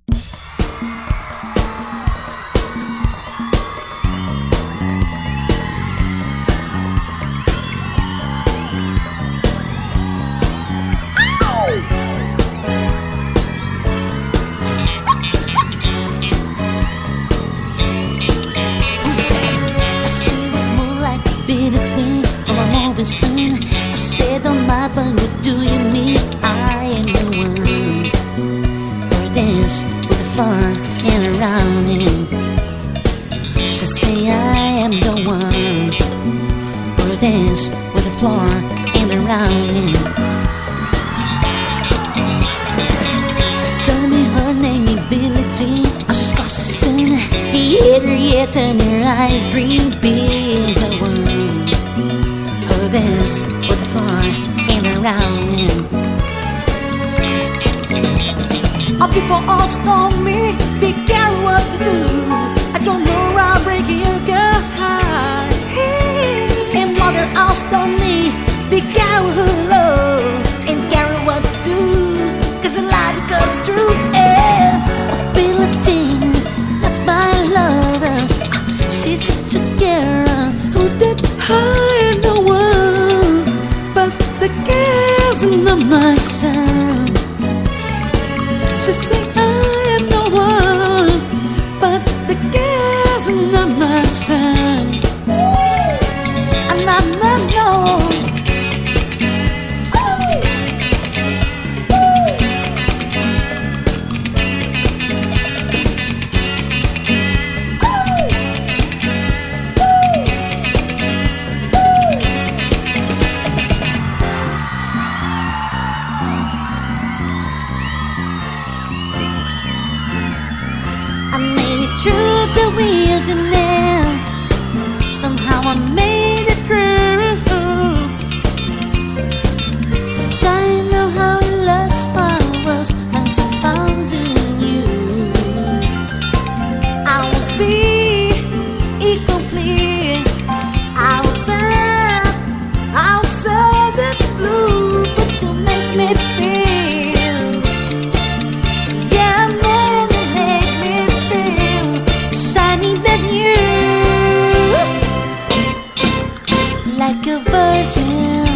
I said, don't mind, but what do you mean? I am the one who dance with the floor and around him. She say, I am the one who dance with the floor and around him. She told me her name is Billie Jean. Oh, she's got son. He hit her yet and her eyes dream big. The one who dance with the floor and around him. All people all told me, be careful what to do. I don't know I'll break your girl's heart. And mother also told me, be careful who love and careful what to do. Cause the light goes through. A Billie Jean, not my lover. She's just a girl who did hide the world. But the girl's not my son. She say I am the one, but the girl's not my son. I'm not known. I made it through the wilderness. Somehow I made it through. Don't know how lost I was until I found you. I was incomplete. I was bad. I was sad and blue, but to make me feel, yeah, man, you make me feel shiny than you, like a virgin.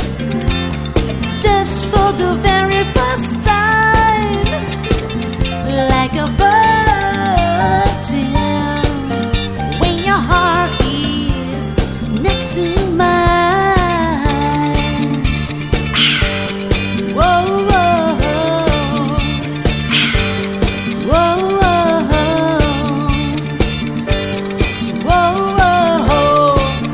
That's for the very first time, like a virgin. When your heart is next to mine. Whoa, whoa, whoa, whoa, whoa.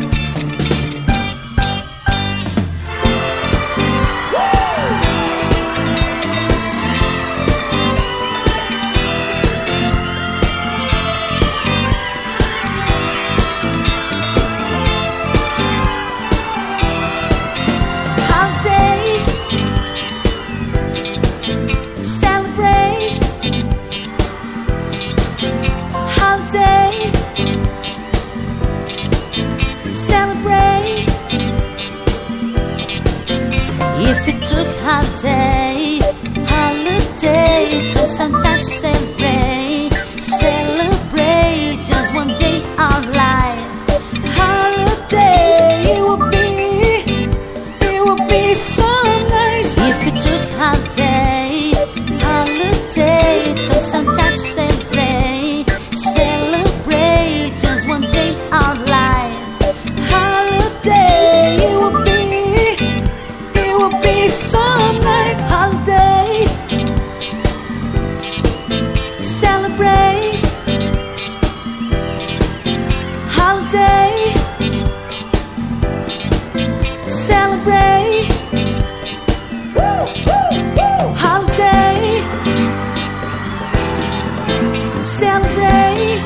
Holiday, celebrate. Holiday, celebrate. If it took holiday, just sometimes celebrate, celebrate just one day of life. Holiday, it would be so nice. If it took holiday, just sometimes celebrate, celebrate just one day of life. Holiday, it would be so nice. Holiday, celebrate. Holiday, celebrate. Holiday, celebrate.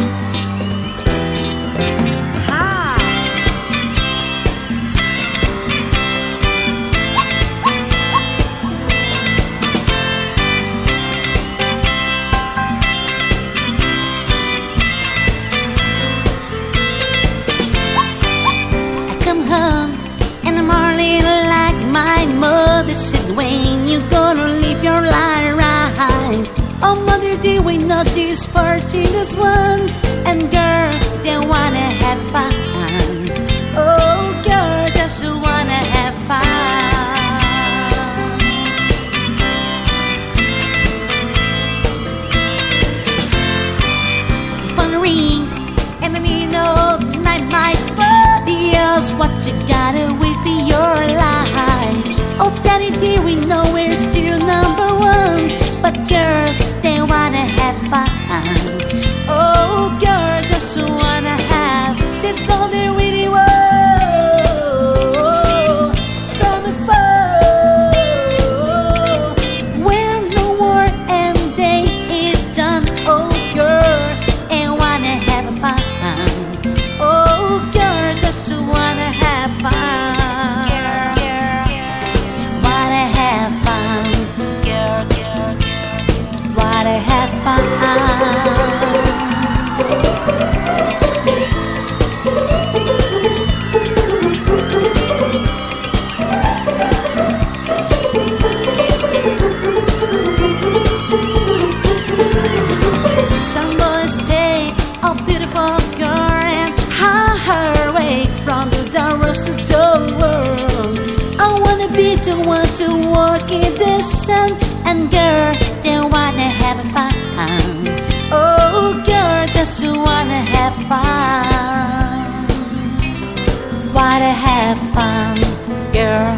In the morning, like my mother said, when you gonna live your life right? Oh, mother doing all these parties once, and girl, they wanna have fun. Oh, girl, just wanna have fun. Phone rings, and I mean, oh, night, my body else. What you gotta wait for your life? Oh, daddy, dear, we know we're still number one, but girls, they wanna have fun. Oh, girl, just wanna have this all they really want. Some fun. When the work and day is done, oh, girl, they wanna have fun. Oh, girl, just wanna have fun. Wanna have fun. Wanna have fun. Some boys take a beautiful girl and hide her away from the doors to the world. I wanna be the one to walk in the sun, and girl, they wanna have fun. Oh, girl, just wanna have fun. Wanna have fun, girl.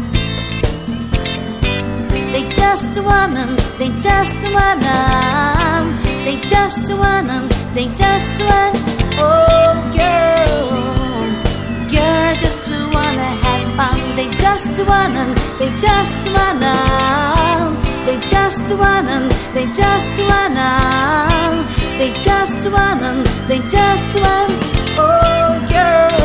They just wanna, they just wanna, they just wanna, they just want. Oh, girl, girl, just wanna have fun. They just wanna, they just wanna, they just wanna, they just wanna, they just wanna, they just want. Oh, girl.